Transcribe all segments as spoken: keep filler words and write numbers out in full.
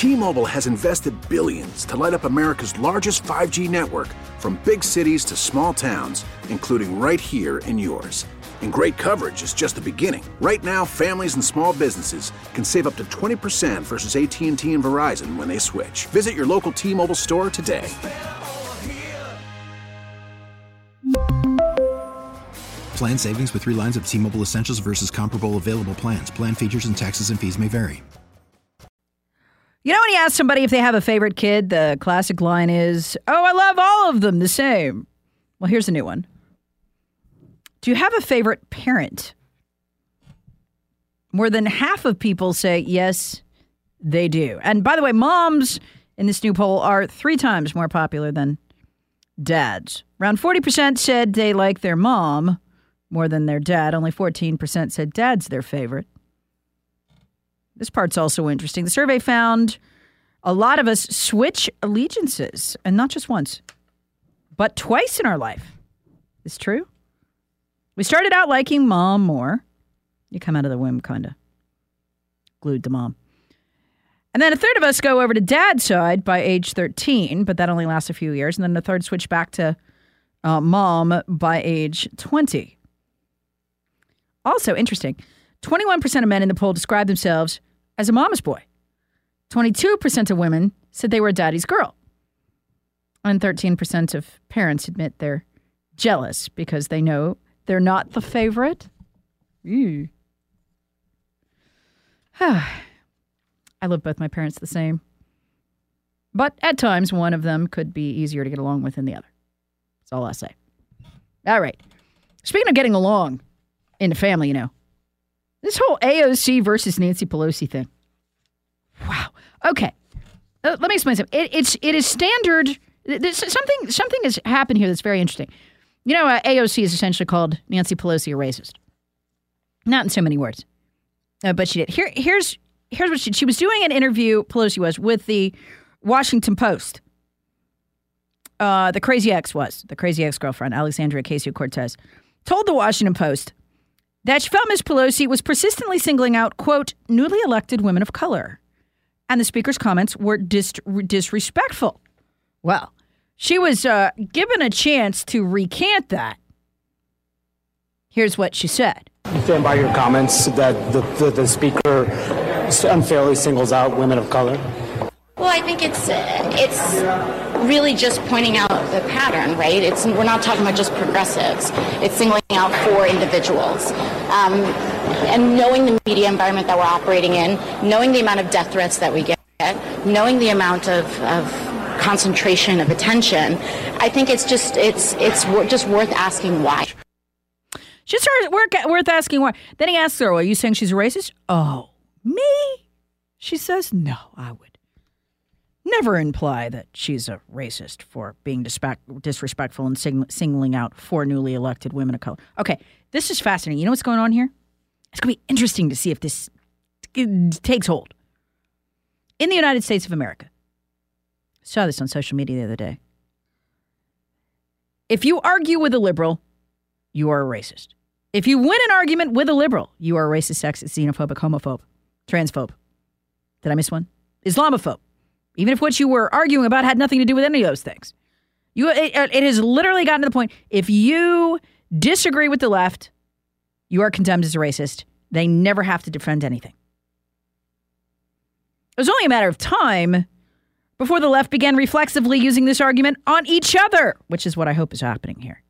T-Mobile has invested billions to light up America's largest five G network, from big cities to small towns, including right here in yours. And great coverage is just the beginning. Right now, families and small businesses can save up to twenty percent versus A T and T and Verizon when they switch. Visit your local T-Mobile store today. Plan savings with three lines of T-Mobile Essentials versus comparable available plans. Plan features and taxes and fees may vary. You know when you ask somebody if they have a favorite kid, the classic line is, oh, I love all of them the same. Well, here's a new one. Do you have a favorite parent? More than half of people say yes, they do. And by the way, moms in this new poll are three times more popular than dads. Around forty percent said they like their mom more than their dad. Only fourteen percent said dad's their favorite. This part's also interesting. The survey found a lot of us switch allegiances, and not just once, but twice in our life. Is true? We started out liking mom more. You come out of the womb kind of glued to mom. And then a third of us go over to dad's side by age thirteen, but that only lasts a few years. And then the third switch back to uh, mom by age twenty. Also interesting, twenty-one percent of men in the poll describe themselves as a mama's boy. twenty-two percent of women said they were a daddy's girl. And thirteen percent of parents admit they're jealous because they know they're not the favorite. Ew. I love both my parents the same. But at times, one of them could be easier to get along with than the other. That's all I say. All right. Speaking of getting along in the family, you know, this whole A O C versus Nancy Pelosi thing. Wow. Okay. Uh, let me explain something. It, it's, it is standard. This, something, something has happened here that's very interesting. You know, uh, A O C is essentially called Nancy Pelosi a racist. Not in so many words. Uh, but she did. Here, here's here's what she, she was doing an interview, Pelosi was, with the Washington Post. Uh, the crazy ex was, the crazy ex-girlfriend, Alexandria Ocasio-Cortez, told the Washington Post that she felt Miz Pelosi was persistently singling out, quote, newly elected women of color. And the speaker's comments were dis- disrespectful. Well, she was uh, given a chance to recant that. Here's what she said. You stand by your comments that the, the, the speaker unfairly singles out women of color? Well, I think it's it's really just pointing out the pattern, right? It's we're not talking about just progressives. It's singling out four individuals. Um, and knowing the media environment that we're operating in, knowing the amount of death threats that we get, knowing the amount of, of concentration of attention, I think it's just it's it's just worth asking why. Just worth asking why. Then he asks her, well, are you saying she's a racist? Oh, me? She says, no, I would never imply that she's a racist for being dispe- disrespectful and sing- singling out four newly elected women of color. Okay, this is fascinating. You know what's going on here? It's going to be interesting to see if this takes hold. In the United States of America, I saw this on social media the other day. If you argue with a liberal, you are a racist. If you win an argument with a liberal, you are a racist, sexist, xenophobic, homophobe, transphobe. Did I miss one? Islamophobe. Even if what you were arguing about had nothing to do with any of those things. You, it, it has literally gotten to the point, if you disagree with the left, you are condemned as a racist. They never have to defend anything. It was only a matter of time before the left began reflexively using this argument on each other, which is what I hope is happening here.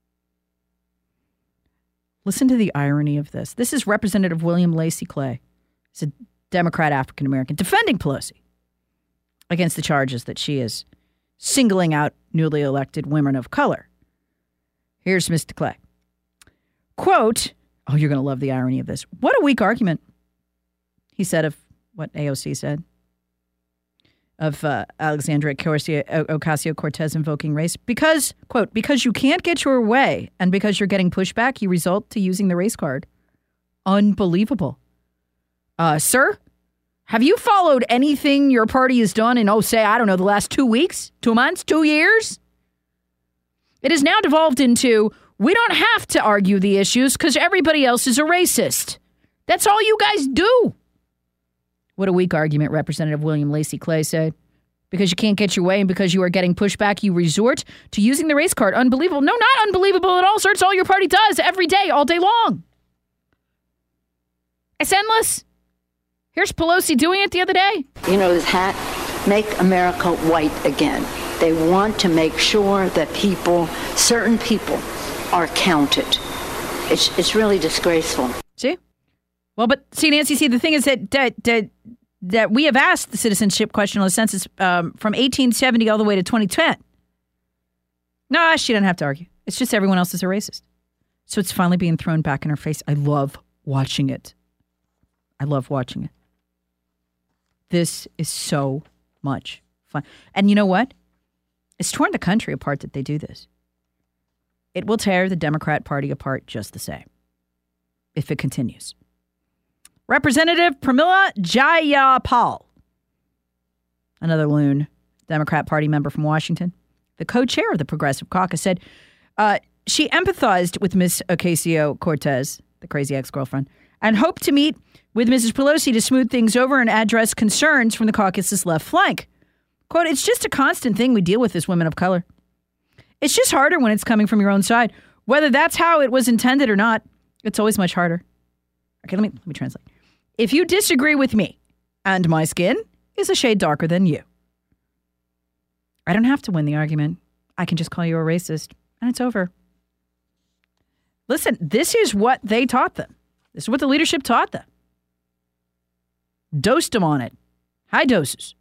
Listen to the irony of this. This is Representative William Lacey Clay. He's a Democrat African-American defending Pelosi against the charges that she is singling out newly elected women of color. Here's Mister Clay. Quote, oh, you're going to love the irony of this. What a weak argument, he said of what A O C said, of uh, Alexandria Ocasio-Cortez invoking race. Because, quote, because you can't get your way and because you're getting pushback, you result to using the race card. Unbelievable. Uh, sir, have you followed anything your party has done in, oh, say, I don't know, the last two weeks, two months, two years? It has now devolved into, we don't have to argue the issues because everybody else is a racist. That's all you guys do. What a weak argument, Representative William Lacey Clay said. Because you can't get your way and because you are getting pushback, you resort to using the race card. Unbelievable. No, not unbelievable at all, sir. It's all your party does every day, all day long. It's endless. Here's Pelosi doing it the other day. You know, this hat, make America white again. They want to make sure that people, certain people, are counted. It's it's really disgraceful. See? Well, but see, Nancy, see, the thing is that that that, that we have asked the citizenship question on the census um, from eighteen seventy all the way to twenty ten. No, she doesn't have to argue. It's just everyone else is a racist. So it's finally being thrown back in her face. I love watching it. I love watching it. This is so much fun. And you know what? It's torn the country apart that they do this. It will tear the Democrat Party apart just the same if it continues. Representative Pramila Jayapal, another loon Democrat Party member from Washington, the co-chair of the Progressive Caucus, said uh, she empathized with Miz Ocasio-Cortez, the crazy ex-girlfriend, and hoped to meet with Missus Pelosi to smooth things over and address concerns from the caucus's left flank. Quote, it's just a constant thing we deal with as women of color. It's just harder when it's coming from your own side. Whether that's how it was intended or not, it's always much harder. Okay, let me let me translate. If you disagree with me and my skin is a shade darker than you, I don't have to win the argument. I can just call you a racist and it's over. Listen, this is what they taught them. This is what the leadership taught them. Dosed them on it. High doses.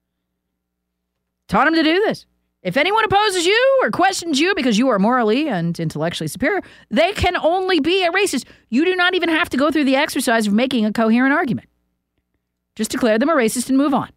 Taught them to do this. If anyone opposes you or questions you because you are morally and intellectually superior, they can only be a racist. You do not even have to go through the exercise of making a coherent argument. Just declare them a racist and move on.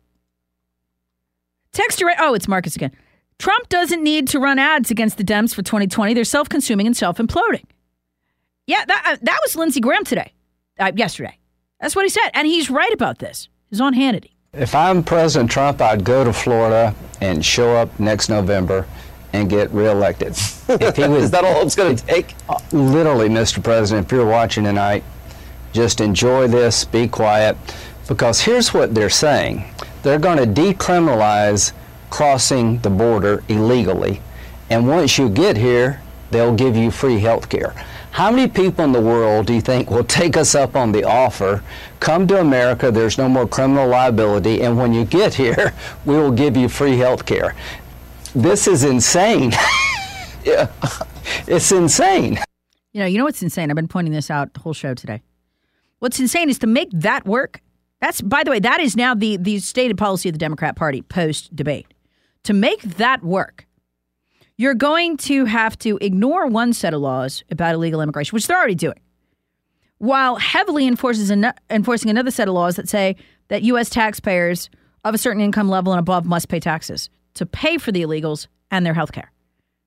Text your... Oh, it's Marcus again. Trump doesn't need to run ads against the Dems for twenty twenty. They're self-consuming and self-imploding. Yeah, that, uh, that was Lindsey Graham today. Uh, yesterday. That's what he said. And he's right about this. He's on Hannity. If I'm President Trump, I'd go to Florida and show up next November and get reelected. If he was, Is that all it's going to take? Literally, Mister President, if you're watching tonight, just enjoy this, be quiet, because here's what they're saying. They're going to decriminalize crossing the border illegally, and once you get here, they'll give you free health care. How many people in the world do you think will take us up on the offer, come to America, there's no more criminal liability, and when you get here, we will give you free health care? This is insane. Yeah. It's insane. You know, you know what's insane? I've been pointing this out the whole show today. What's insane is to make that work. That's, by the way, that is now the, the stated policy of the Democrat Party post-debate. To make that work, you're going to have to ignore one set of laws about illegal immigration, which they're already doing, while heavily enforces an- enforcing another set of laws that say that U S taxpayers of a certain income level and above must pay taxes to pay for the illegals and their health care.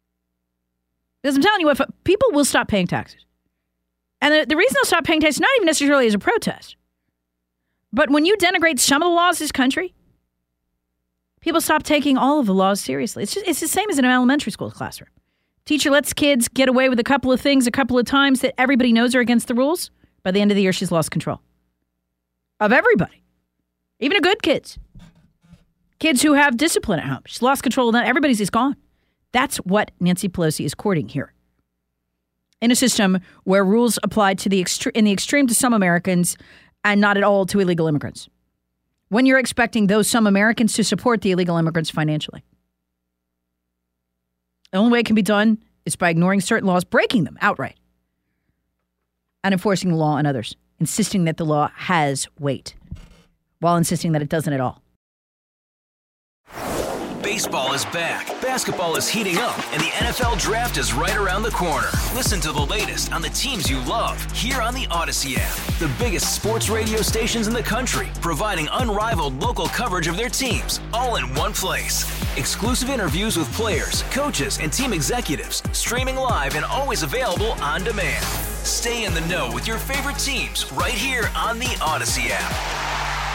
Because I'm telling you, if people will stop paying taxes. And the, the reason they'll stop paying taxes, not even necessarily as a protest, but when you denigrate some of the laws of this country, people stop taking all of the laws seriously. It's just, it's the same as in an elementary school classroom. Teacher lets kids get away with a couple of things a couple of times that everybody knows are against the rules. By the end of the year, she's lost control of everybody, even the good kids. Kids who have discipline at home. She's lost control of that. Everybody's just gone. That's what Nancy Pelosi is courting here. In a system where rules apply to the extre- in the extreme to some Americans and not at all to illegal immigrants. When you're expecting those some Americans to support the illegal immigrants financially. The only way it can be done is by ignoring certain laws, breaking them outright, and enforcing the law on others, insisting that the law has weight, while insisting that it doesn't at all. Baseball is back, basketball is heating up, and the N F L Draft is right around the corner. Listen to the latest on the teams you love here on the Odyssey app. The biggest sports radio stations in the country, providing unrivaled local coverage of their teams, all in one place. Exclusive interviews with players, coaches, and team executives, streaming live and always available on demand. Stay in the know with your favorite teams right here on the Odyssey app.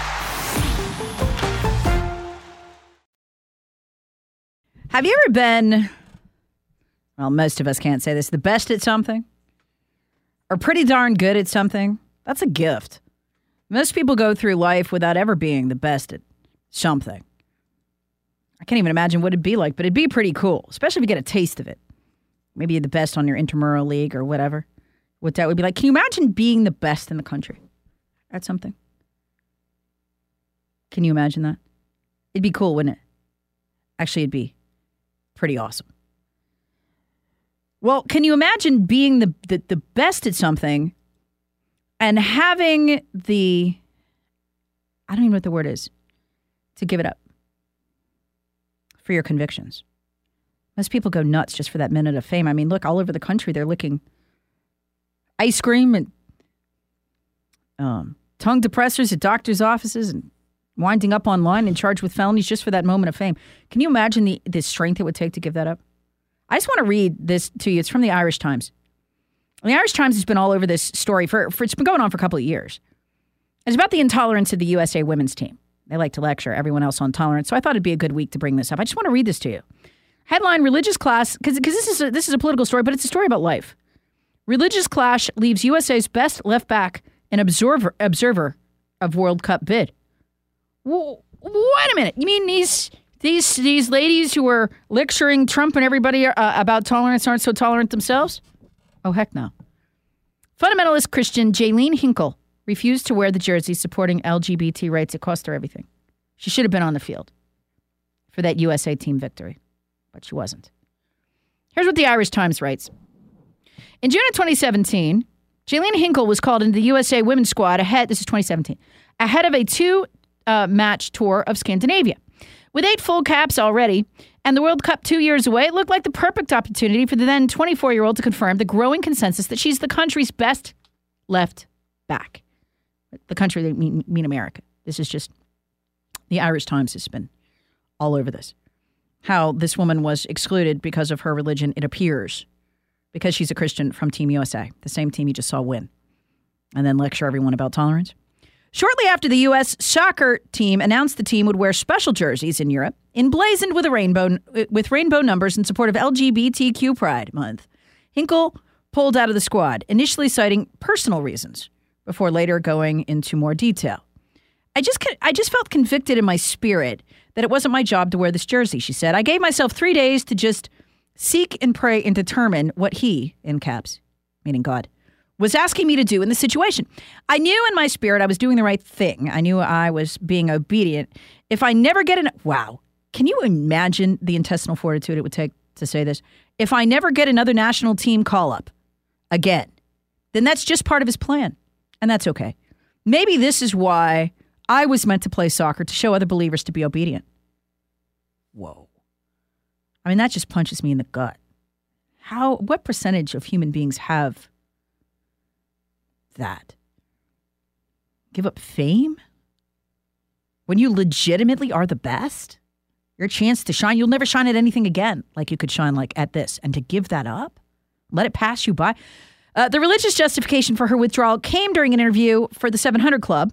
Have you ever been, well, most of us can't say this, the best at something? Or pretty darn good at something? That's a gift. Most people go through life without ever being the best at something. I can't even imagine what it'd be like, but it'd be pretty cool, especially if you get a taste of it. Maybe you're the best on your intramural league or whatever. What that would be like. Can you imagine being the best in the country at something? Can you imagine that? It'd be cool, wouldn't it? Actually, it'd be pretty awesome. Well, can you imagine being the, the, the best at something and having the, I don't even know what the word is, to give it up for your convictions? Most people go nuts just for that minute of fame. I mean, look, all over the country, they're licking ice cream and um, tongue depressors at doctors' offices and winding up online and charged with felonies just for that moment of fame. Can you imagine the, the strength it would take to give that up? I just want to read this to you. It's from the Irish Times. The Irish Times has been all over this story for, for it's been going on for a couple of years. It's about the intolerance of the U S A women's team. They like to lecture everyone else on tolerance, so I thought it'd be a good week to bring this up. I just want to read this to you. Headline: Religious clash, because because this is a, this is a political story, but it's a story about life. Religious clash leaves U S A's best left back an observer observer of World Cup bid. Well, wait a minute. You mean these these these ladies who are lecturing Trump and everybody uh, about tolerance aren't so tolerant themselves? Oh, heck no. Fundamentalist Christian Jaylene Hinkle refused to wear the jersey supporting L G B T rights. It cost her everything. She should have been on the field for that U S A team victory, but she wasn't. Here's what the Irish Times writes. In June of twenty seventeen, Jaylene Hinkle was called into the U S A women's squad ahead, this is twenty seventeen, ahead of a two-match uh, tour of Scandinavia. With eight full caps already and the World Cup two years away, it looked like the perfect opportunity for the then twenty-four-year-old to confirm the growing consensus that she's the country's best left back. The country, they mean, mean America. This is just, the Irish Times has been all over this. How this woman was excluded because of her religion, it appears, because she's a Christian, from Team U S A, the same team you just saw win, and then lecture everyone about tolerance. Shortly after the U S soccer team announced the team would wear special jerseys in Europe, emblazoned with a rainbow with rainbow numbers in support of L G B T Q Pride Month, Hinkle pulled out of the squad, initially citing personal reasons, before later going into more detail. I just I just felt convicted in my spirit that it wasn't my job to wear this jersey, she said. I gave myself three days to just seek and pray and determine what he, in caps, meaning God, was asking me to do in the situation. I knew in my spirit I was doing the right thing. I knew I was being obedient. If I never get an... Wow. Can you imagine the intestinal fortitude it would take to say this? If I never get another national team call-up again, then that's just part of his plan. And that's okay. Maybe this is why I was meant to play soccer, to show other believers to be obedient. Whoa. I mean, that just punches me in the gut. How, what percentage of human beings have that? Give up fame? When you legitimately are the best? Your chance to shine, you'll never shine at anything again like you could shine like at this. And to give that up? Let it pass you by? Uh, the religious justification for her withdrawal came during an interview for the seven hundred Club,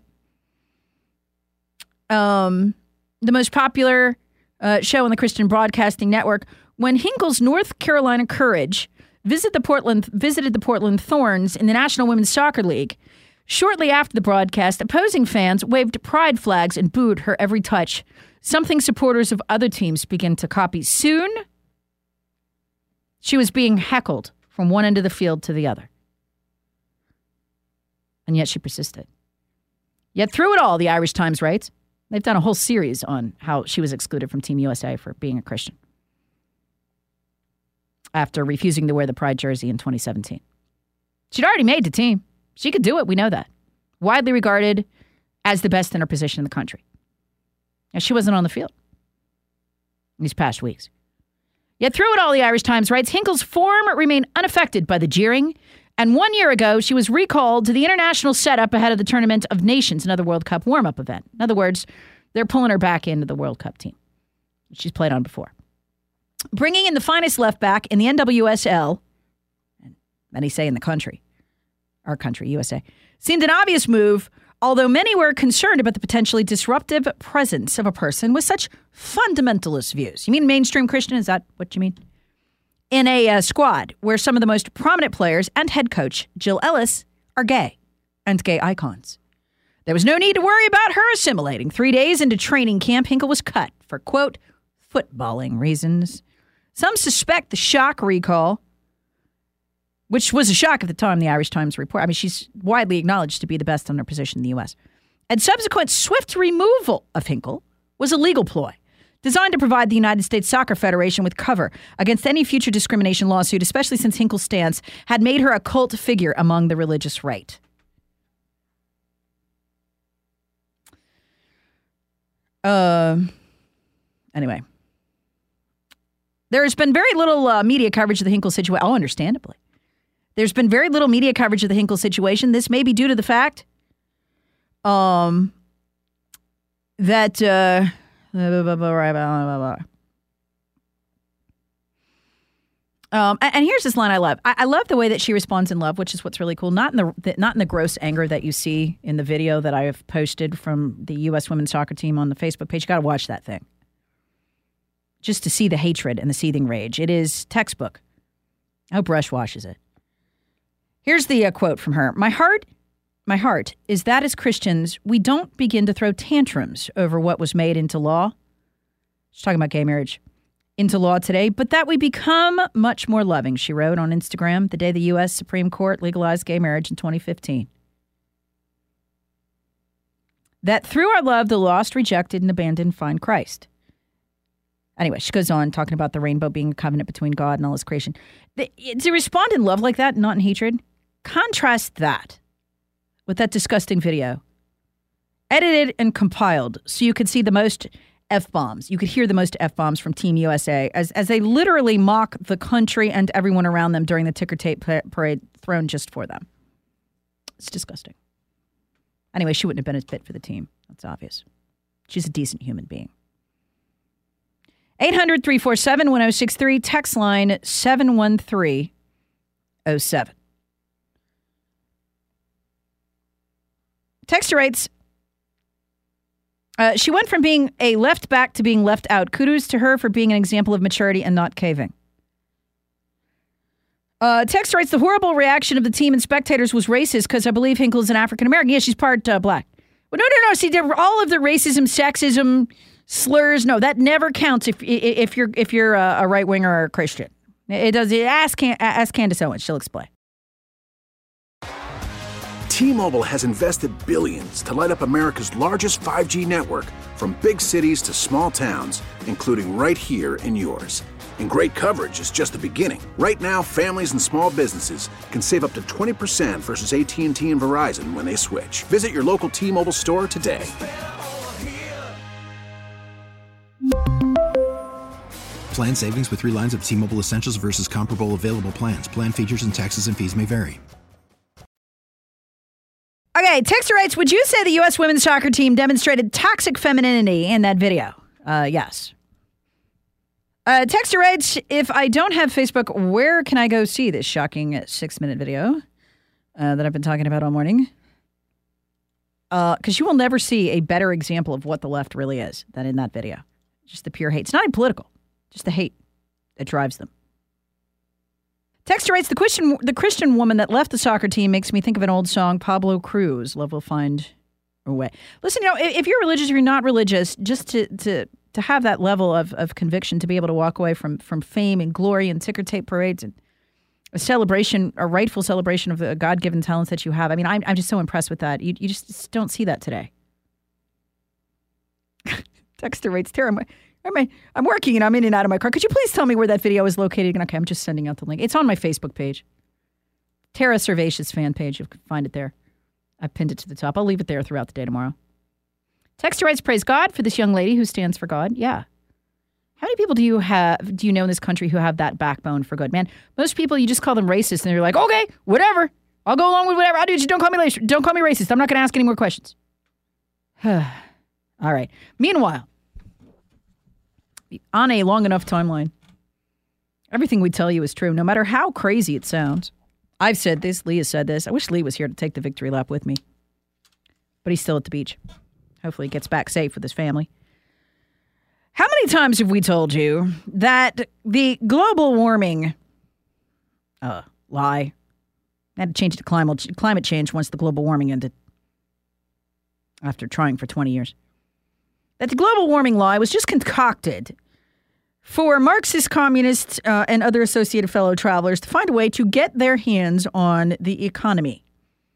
um, the most popular uh, show on the Christian Broadcasting Network, when Hinkle's North Carolina Courage visit the Portland, visited the Portland Thorns in the National Women's Soccer League. Shortly after the broadcast, opposing fans waved pride flags and booed her every touch, something supporters of other teams began to copy. Soon, she was being heckled from one end of the field to the other. And yet she persisted. Yet through it all, the Irish Times writes, they've done a whole series on how she was excluded from Team U S A for being a Christian after refusing to wear the Pride jersey in twenty seventeen. She'd already made the team. She could do it. We know that. Widely regarded as the best in her position in the country. And she wasn't on the field in these past weeks. Yet through it all, the Irish Times writes, Hinkle's form remained unaffected by the jeering. And one year ago, she was recalled to the international setup ahead of the Tournament of Nations, another World Cup warm-up event. In other words, they're pulling her back into the World Cup team she's played on before. Bringing in the finest left back in the N W S L, and many say in the country, our country, U S A, seemed an obvious move, although many were concerned about the potentially disruptive presence of a person with such fundamentalist views. You mean mainstream Christian? Is that what you mean? In a uh, squad where some of the most prominent players and head coach, Jill Ellis, are gay and gay icons. There was no need to worry about her assimilating. Three days into training camp, Hinkle was cut for, quote, footballing reasons. Some suspect the shock recall, which was a shock at the time, the Irish Times report. I mean, she's widely acknowledged to be the best on her position in the U S. And subsequent swift removal of Hinkle was a legal ploy designed to provide the United States Soccer Federation with cover against any future discrimination lawsuit, especially since Hinkle's stance had made her a cult figure among the religious right. Uh, anyway. There's been very little uh, media coverage of the Hinkle situation. Oh, understandably. There's been very little media coverage of the Hinkle situation. This may be due to the fact um, that... Uh, Um, and, and here's this line I love. I, I love the way that she responds in love, which is what's really cool. Not in the, the not in the gross anger that you see in the video that I have posted from the U S women's soccer team on the Facebook page. You got to watch that thing just to see the hatred and the seething rage. It is textbook. I hope Rush washes it. Here's the uh, quote from her. My heart, my heart is that as Christians, we don't begin to throw tantrums over what was made into law. She's talking about gay marriage. Into law today, but that we become much more loving, she wrote on Instagram the day the U S Supreme Court legalized gay marriage in twenty fifteen. That through our love, the lost, rejected, and abandoned find Christ. Anyway, she goes on talking about the rainbow being a covenant between God and all his creation. The, to respond in love like that, not in hatred, contrast that with that disgusting video. Edited and compiled so you could see the most F-bombs. You could hear the most F-bombs from Team U S A as, as they literally mock the country and everyone around them during the ticker tape parade thrown just for them. It's disgusting. Anyway, she wouldn't have been a fit for the team. That's obvious. She's a decent human being. eight hundred, three four seven, one oh six three, text line seven one three oh seven. Texter writes, Uh, she went from being a left back to being left out. Kudos to her for being an example of maturity and not caving. Uh, Text writes, the horrible reaction of the team and spectators was racist because I believe Hinkle is an African-American. Yeah, she's part uh, black. Well, no, no, no. See, all of the racism, sexism, slurs, no, that never counts if if you're if you're a, a right-winger or a Christian. It does. Ask, ask Candace Owens. She'll explain. T-Mobile has invested billions to light up America's largest five G network, from big cities to small towns, including right here in yours. And great coverage is just the beginning. Right now, families and small businesses can save up to twenty percent versus A T and T and Verizon when they switch. Visit your local T-Mobile store today. Plan savings with three lines of T-Mobile Essentials versus comparable available plans. Plan features and taxes and fees may vary. Okay, Texter writes, would you say the U S women's soccer team demonstrated toxic femininity in that video? Uh, yes. Uh, Texter writes, if I don't have Facebook, where can I go see this shocking six-minute video uh, that I've been talking about all morning? Because uh, you will never see a better example of what the left really is than in that video. Just the pure hate. It's not even political. Just the hate that drives them. Texter writes, the Christian, the Christian woman that left the soccer team makes me think of an old song, Pablo Cruz, Love Will Find a Way. Listen, you know, if you're religious or you're not religious, just to to to have that level of, of conviction, to be able to walk away from, from fame and glory and ticker tape parades and a celebration, a rightful celebration of the God-given talents that you have. I mean, I'm, I'm just so impressed with that. You, you just, just don't see that today. Texter writes, Tara, I'm, I'm, I'm working and I'm in and out of my car. Could you please tell me where that video is located? Okay, I'm just sending out the link. It's on my Facebook page. Tara Servatius fan page. You can find it there. I pinned it to the top. I'll leave it there throughout the day tomorrow. Texter writes, praise God for this young lady who stands for God. Yeah. How many people do you have, do you know in this country who have that backbone for good? Man, most people, you just call them racist and they're like, okay, whatever. I'll go along with whatever. I'll do. Just don't call me racist. Don't call me racist. I'm not going to ask any more questions. All right. Meanwhile, on a long enough timeline, everything we tell you is true, no matter how crazy it sounds. I've said this. Lee has said this. I wish Lee was here to take the victory lap with me. But he's still at the beach. Hopefully he gets back safe with his family. How many times have we told you that the global warming uh, lie, I had to change it to climate, climate change once the global warming ended. after trying for twenty years, that the global warming lie was just concocted for Marxist communists uh, and other associated fellow travelers to find a way to get their hands on the economy,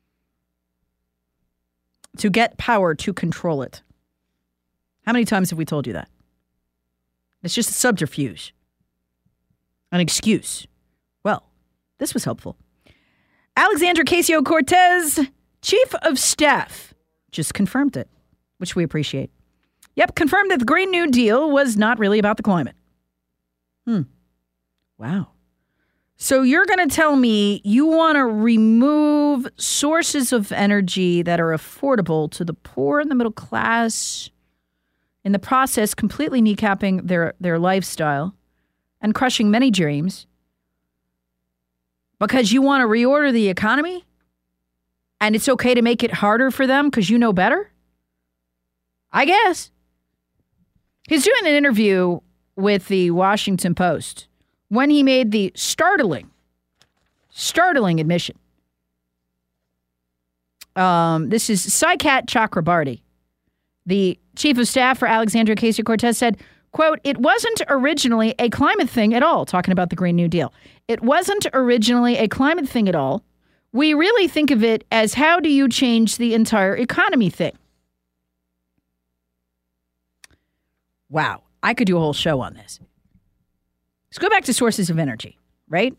to get power to control it. How many times have we told you that? It's just a subterfuge, an excuse. Well, this was helpful. Alexandria Ocasio-Cortez, chief of staff, just confirmed it, which we appreciate. Yep, confirmed that the Green New Deal was not really about the climate. Hmm. Wow. So you're going to tell me you want to remove sources of energy that are affordable to the poor and the middle class, in the process completely kneecapping their, their lifestyle and crushing many dreams, because you want to reorder the economy and it's okay to make it harder for them because you know better? I guess. He's doing an interview with the Washington Post when he made the startling, startling admission. Um, this is Saikat Chakrabarty, the chief of staff for Alexandria Ocasio-Cortez, said, quote, "It wasn't originally a climate thing at all," talking about the Green New Deal. "It wasn't originally a climate thing at all. We really think of it as how do you change the entire economy thing." Wow. I could do a whole show on this. Let's go back to sources of energy, right?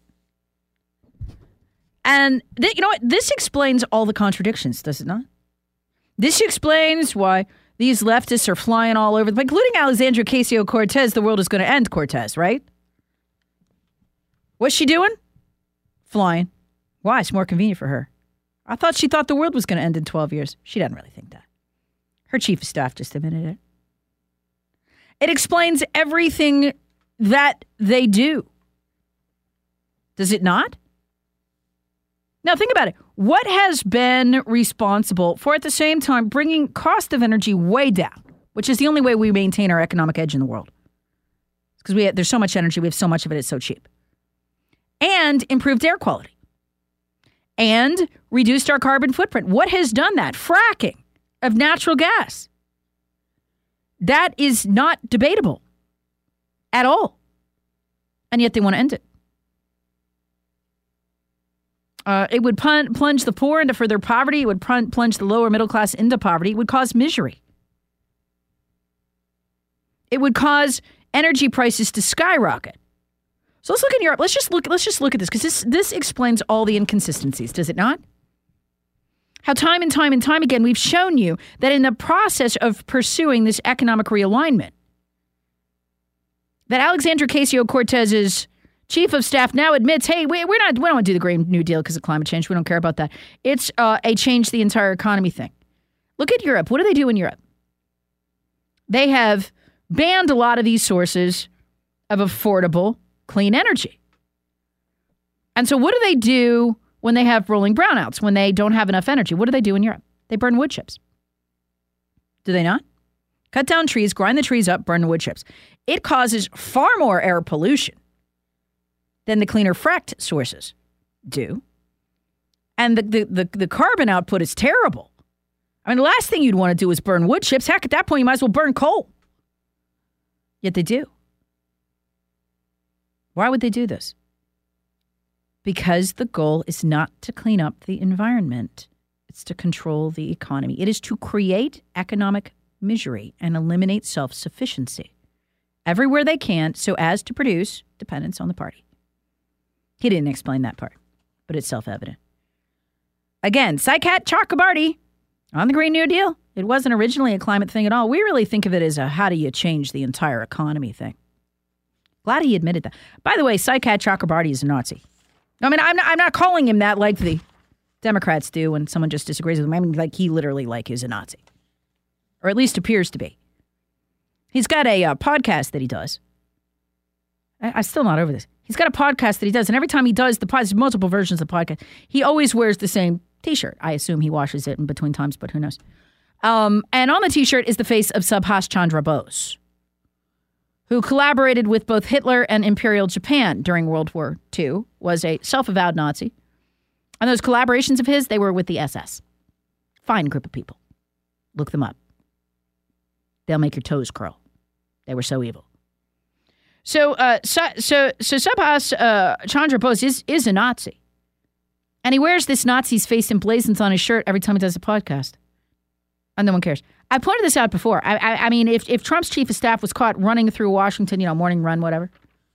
And th- you know what? This explains all the contradictions, does it not? This explains why these leftists are flying all over, including Alexandria Ocasio-Cortez. The world is going to end Cortez, right? What's she doing? Flying. Why? It's more convenient for her. I thought she thought the world was going to end in twelve years. She doesn't really think that. Her chief of staff just admitted it. It explains everything that they do. Does it not? Now, think about it. What has been responsible for, at the same time, bringing cost of energy way down, which is the only way we maintain our economic edge in the world? Because we have, there's so much energy, we have so much of it, it's so cheap. And improved air quality. And reduced our carbon footprint. What has done that? Fracking of natural gas. That is not debatable at all. And yet they want to end it. Uh, it would pun- plunge the poor into further poverty. It would pun- plunge the lower middle class into poverty. It would cause misery. It would cause energy prices to skyrocket. So let's look in Europe. Let's just look. Let's just look at this, because this this explains all the inconsistencies, does it not? How time and time and time again we've shown you that in the process of pursuing this economic realignment, that Alexandria Ocasio-Cortez's chief of staff now admits, hey, we, we're not, we don't want to do the Green New Deal because of climate change. We don't care about that. It's uh, a change the entire economy thing. Look at Europe. What do they do in Europe? They have banned a lot of these sources of affordable, clean energy. And so what do they do when they have rolling brownouts, when they don't have enough energy? What do they do in Europe? They burn wood chips. Do they not? Cut down trees, grind the trees up, burn the wood chips. It causes far more air pollution than the cleaner fracked sources do. And the, the, the, the carbon output is terrible. I mean, the last thing you'd want to do is burn wood chips. Heck, at that point, you might as well burn coal. Yet they do. Why would they do this? Because the goal is not to clean up the environment. It's to control the economy. It is to create economic misery and eliminate self-sufficiency everywhere they can so as to produce dependence on the party. He didn't explain that part, but it's self-evident. Again, Saikat Chakrabarty on the Green New Deal. It wasn't originally a climate thing at all. We really think of it as a how do you change the entire economy thing. Glad he admitted that. By the way, Saikat Chakrabarty is a Nazi. I mean, I'm not, I'm not calling him that like the Democrats do when someone just disagrees with him. I mean, like he literally like is a Nazi. Or at least appears to be. He's got a uh, podcast that he does. I, I'm still not over this. He's got a podcast that he does, and every time he does the podcast, multiple versions of the podcast, he always wears the same T-shirt. I assume he washes it in between times, but who knows? Um, and on the T-shirt is the face of Subhash Chandra Bose, who collaborated with both Hitler and Imperial Japan during World War Two, was a self-avowed Nazi. And those collaborations of his, they were with the S S. Fine group of people. Look them up. They'll make your toes curl. They were so evil. So, uh, so, so, so Subhas uh, Chandra Bose is, is a Nazi. And he wears this Nazi's face emblazoned on his shirt every time he does a podcast. And no one cares. I pointed this out before. I, I, I mean, if, if Trump's chief of staff was caught running through Washington, you know, morning run, whatever,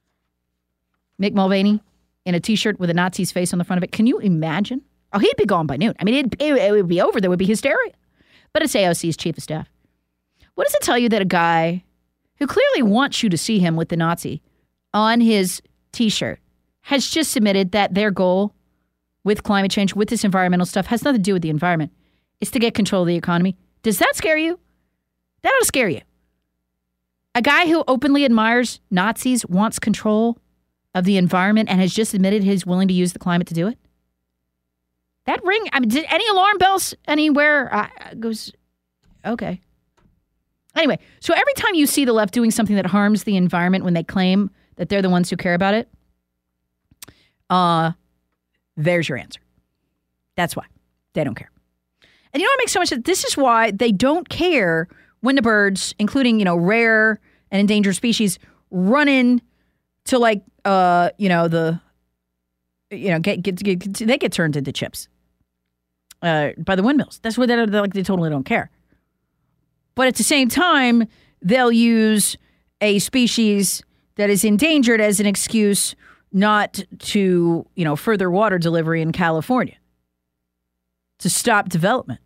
Mick Mulvaney in a T-shirt with a Nazi's face on the front of it, can you imagine? Oh, he'd be gone by noon. I mean, it, it, it would be over. There would be hysteria. But it's A O C's chief of staff. What does it tell you that a guy who clearly wants you to see him with the Nazi on his T-shirt has just submitted that their goal with climate change, with this environmental stuff, has nothing to do with the environment. It's to get control of the economy. Does that scare you? That ought to scare you. A guy who openly admires Nazis, wants control of the environment, and has just admitted he's willing to use the climate to do it? That ring, I mean, did any alarm bells anywhere uh, goes, okay. Anyway, so every time you see the left doing something that harms the environment when they claim that they're the ones who care about it, uh, there's your answer. That's why. They don't care. And you know what makes so much sense? This is why they don't care when the birds, including, you know, rare and endangered species, run in to like, uh, you know, the, you know, get, get, get, get they get turned into chips uh, by the windmills. That's what they're, they're like. They totally don't care. But at the same time, they'll use a species that is endangered as an excuse not to, you know, further water delivery in California, to stop development.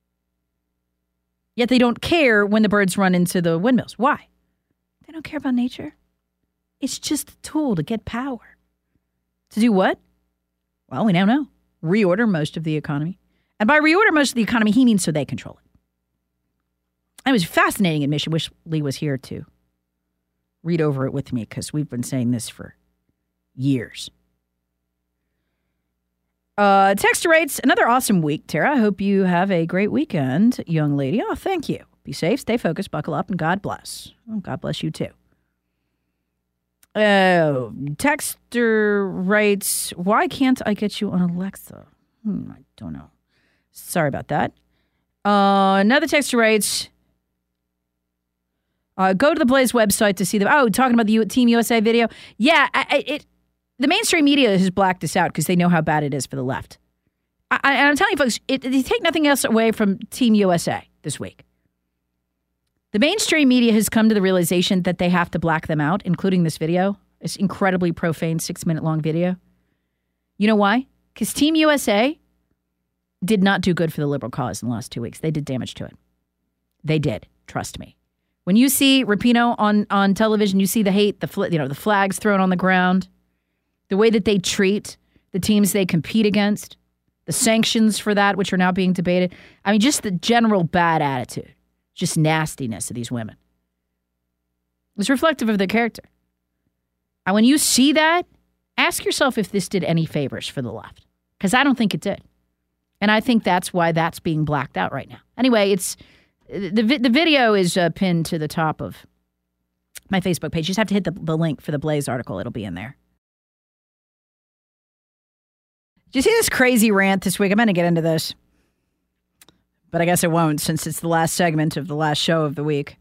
Yet they don't care when the birds run into the windmills. Why? They don't care about nature. It's just a tool to get power. To do what? Well, we now know. Reorder most of the economy. And by reorder most of the economy, he means so they control it. It was a fascinating admission. Wish Lee was here to read over it with me, because we've been saying this for years. Uh, Texter writes, another awesome week, Tara. I hope you have a great weekend, young lady. Oh, thank you. Be safe, stay focused, buckle up, and God bless. Oh, God bless you, too. Uh, Texter writes, why can't I get you on Alexa? Hmm, I don't know. Sorry about that. Uh, another texter writes, uh, go to the Blaze website to see the, oh, talking about the U- Team U S A video. Yeah, I, I, it. The mainstream media has blacked this out because they know how bad it is for the left. I, I, and I'm telling you, folks, it, they take nothing else away from Team U S A this week. The mainstream media has come to the realization that they have to black them out, including this video, this incredibly profane six-minute-long video. You know why? Because Team U S A did not do good for the liberal cause in the last two weeks. They did damage to it. They did. Trust me. When you see Rapinoe on, on television, you see the hate, the fl- you know, the flags thrown on the ground, the way that they treat the teams they compete against, the sanctions for that, which are now being debated. I mean, just the general bad attitude, just nastiness of these women. It's reflective of their character. And when you see that, ask yourself if this did any favors for the left, because I don't think it did. And I think that's why that's being blacked out right now. Anyway, it's the the video is uh, pinned to the top of my Facebook page. You just have to hit the, the link for the Blaze article. It'll be in there. Did you see this crazy rant this week? I'm going to get into this, but I guess I won't since it's the last segment of the last show of the week.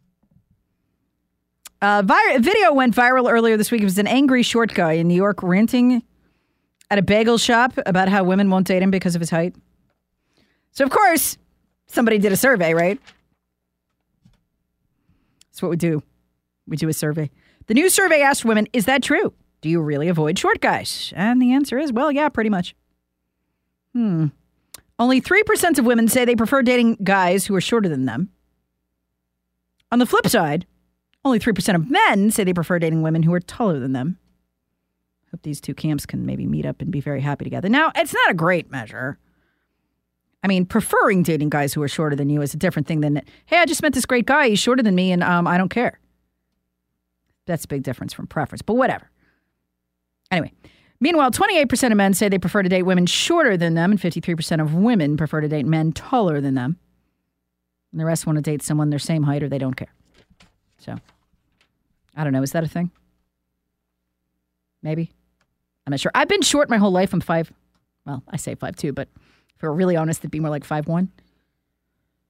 Uh, vi- video went viral earlier this week. It was an angry short guy in New York ranting at a bagel shop about how women won't date him because of his height. So, of course, somebody did a survey, right? That's what we do. We do a survey. The new survey asked women, is that true? Do you really avoid short guys? And the answer is, well, yeah, pretty much. Hmm. Only three percent of women say they prefer dating guys who are shorter than them. On the flip side, only three percent of men say they prefer dating women who are taller than them. Hope these two camps can maybe meet up and be very happy together. Now, it's not a great measure. I mean, preferring dating guys who are shorter than you is a different thing than, hey, I just met this great guy. He's shorter than me, and um, I don't care. That's a big difference from preference, but whatever. Anyway, meanwhile, twenty-eight percent of men say they prefer to date women shorter than them, and fifty-three percent of women prefer to date men taller than them. And the rest want to date someone their same height or they don't care. So, I don't know. Is that a thing? Maybe. I'm not sure. I've been short my whole life. I'm five. Well, I say five two, but if we're really honest, it'd be more like five one.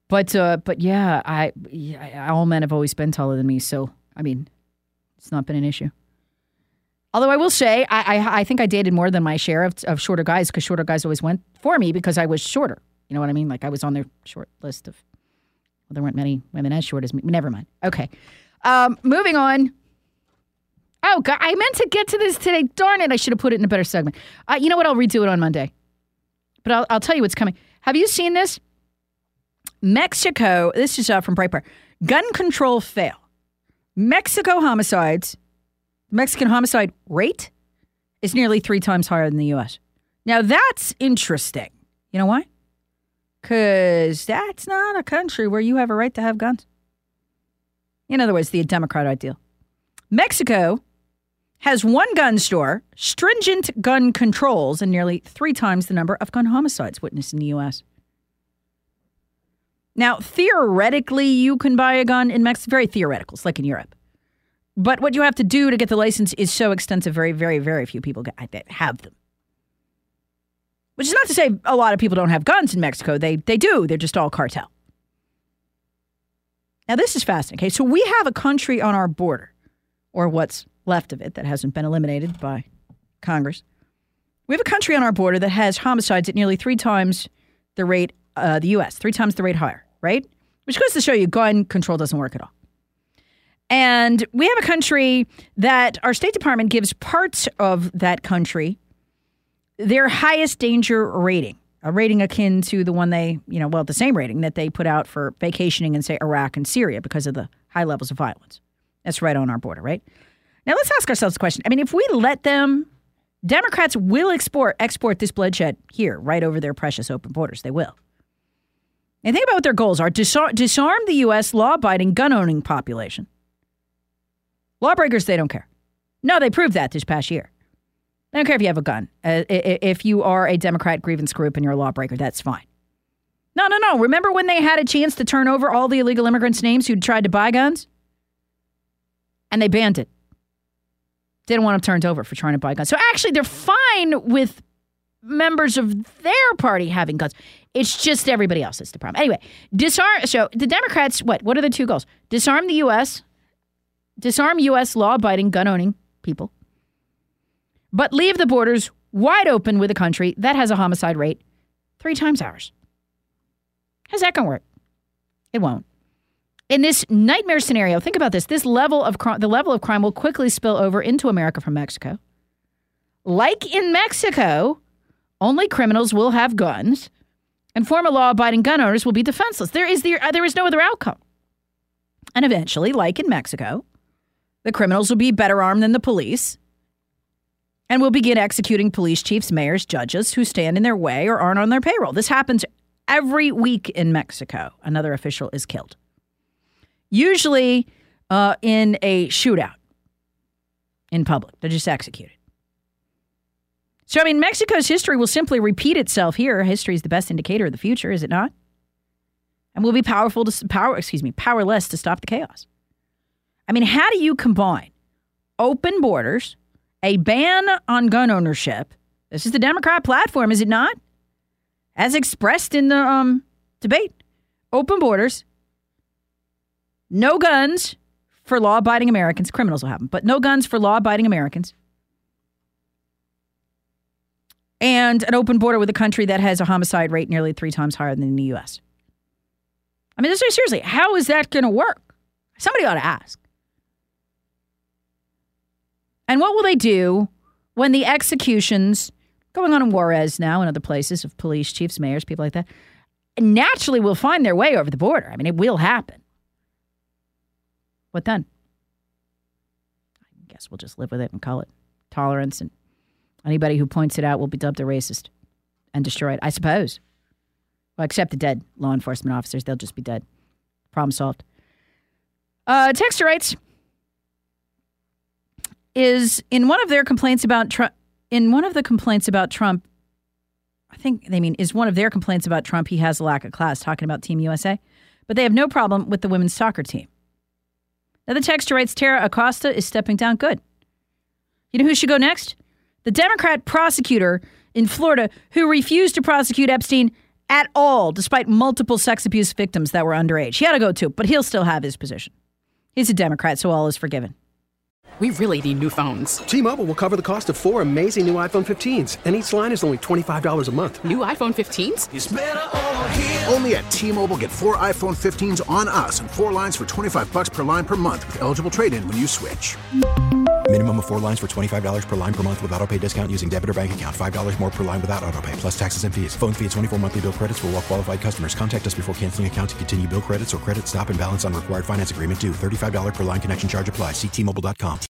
But uh, but yeah, I yeah, all men have always been taller than me, so I mean, it's not been an issue. Although I will say, I I, I think I dated more than my share of, of shorter guys because shorter guys always went for me because I was shorter. You know what I mean? Like I was on their short list of. Well, there weren't many women as short as me. Never mind. Okay, um, moving on. Oh God, I meant to get to this today. Darn it! I should have put it in a better segment. Uh, you know what? I'll redo it on Monday. But I'll I'll tell you what's coming. Have you seen this? Mexico, this is uh, from Breitbart. Gun control fail. Mexico homicides, Mexican homicide rate is nearly three times higher than the U S. Now that's interesting. You know why? Because that's not a country where you have a right to have guns. In other words, the Democrat ideal. Mexico has one gun store, stringent gun controls, and nearly three times the number of gun homicides witnessed in the U S. Now, theoretically, you can buy a gun in Mexico. Very theoretical. It's like in Europe. But what you have to do to get the license is so extensive, very, very, very few people have them. Which is not to say a lot of people don't have guns in Mexico. They they do. They're just all cartel. Now, this is fascinating. Okay, so we have a country on our border, or what's left of it that hasn't been eliminated by Congress. We have a country on our border that has homicides at nearly three times the rate uh, the U S, three times the rate higher, right? Which goes to show you gun control doesn't work at all. And we have a country that our State Department gives parts of that country their highest danger rating, a rating akin to the one they, you know, well, the same rating that they put out for vacationing in, say, Iraq and Syria because of the high levels of violence. That's right on our border, right? Now, let's ask ourselves a question. I mean, if we let them, Democrats will export export this bloodshed here, right over their precious open borders. They will. And think about what their goals are. Disar- disarm the U S law-abiding gun-owning population. Lawbreakers, they don't care. No, they proved that this past year. They don't care if you have a gun. Uh, if you are a Democrat grievance group and you're a lawbreaker, that's fine. No, no, no. Remember when they had a chance to turn over all the illegal immigrants' names who'd tried to buy guns? And they banned it. Didn't want them turned over for trying to buy guns. So actually, they're fine with members of their party having guns. It's just everybody else that's the problem. Anyway, disarm. So the Democrats, what? What are the two goals? Disarm the U S, disarm U S law-abiding, gun-owning people, but leave the borders wide open with a country that has a homicide rate three times ours. How's that going to work? It won't. In this nightmare scenario, think about this. This level of crime, the level of crime will quickly spill over into America from Mexico. Like in Mexico, only criminals will have guns, and former law-abiding gun owners will be defenseless. There is the, uh, there is no other outcome. And eventually, like in Mexico, the criminals will be better armed than the police and will begin executing police chiefs, mayors, judges who stand in their way or aren't on their payroll. This happens every week in Mexico. Another official is killed. Usually uh, in a shootout in public. They're just executed. So, I mean, Mexico's history will simply repeat itself here. History is the best indicator of the future, is it not? And we'll be powerful to power, excuse me, powerless to stop the chaos. I mean, how do you combine open borders, a ban on gun ownership? This is the Democrat platform, is it not? As expressed in the um, debate. Open borders, no guns for law-abiding Americans. Criminals will have them, but no guns for law-abiding Americans. And an open border with a country that has a homicide rate nearly three times higher than the U S. I mean, seriously, how is that going to work? Somebody ought to ask. And what will they do when the executions going on in Juarez now and other places of police chiefs, mayors, people like that, naturally will find their way over the border? I mean, it will happen. What then? I guess we'll just live with it and call it tolerance, and anybody who points it out will be dubbed a racist and destroyed, I suppose. Well, except the dead law enforcement officers. They'll just be dead. Problem solved. Uh, Texter writes, is in one of their complaints about Trump, in one of the complaints about Trump, I think they mean, is one of their complaints about Trump, he has a lack of class, talking about Team U S A. But they have no problem with the women's soccer team. Now the texter writes, Tara Acosta is stepping down. Good. You know who should go next? The Democrat prosecutor in Florida who refused to prosecute Epstein at all, despite multiple sex abuse victims that were underage. He had to go too, but he'll still have his position. He's a Democrat, so all is forgiven. We really need new phones. T-Mobile will cover the cost of four amazing new iPhone fifteens, and each line is only twenty-five dollars a month. New iPhone fifteens? It's better over here. Only at T-Mobile, get four iPhone fifteens on us and four lines for twenty-five bucks per line per month with eligible trade-in when you switch. Minimum of four lines for twenty-five dollars per line per month with autopay discount using debit or bank account. five dollars more per line without autopay, plus taxes and fees. Phone fee at twenty-four monthly bill credits for well-qualified customers. Contact us before canceling account to continue bill credits or credit stop and balance on required finance agreement due. thirty-five dollars per line connection charge applies. See T Mobile dot com.